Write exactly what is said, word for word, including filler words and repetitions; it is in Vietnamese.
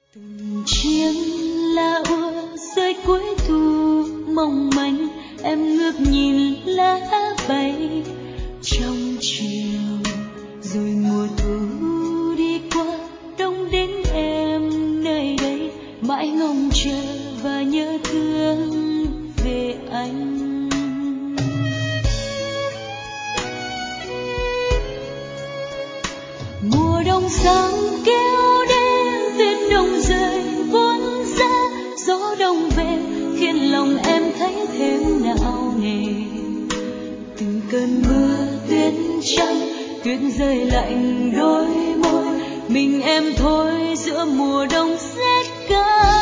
từng chiếc lá úa rơi cuối thu mong manh, em ngước nhìn lá bay trong chiều, rồi mùa thu đi qua đông đến em nơi đây mãi ngóng chờ và nhớ thương về anh. Mùa đông sang kéo đến tuyết đông rơi buốt giá, gió đông về khiến lòng em thấy thêm nặng nề. Từng cơn mưa tuyết trắng, tuyết rơi lạnh đôi môi, mình em thôi giữa mùa đông rét cay.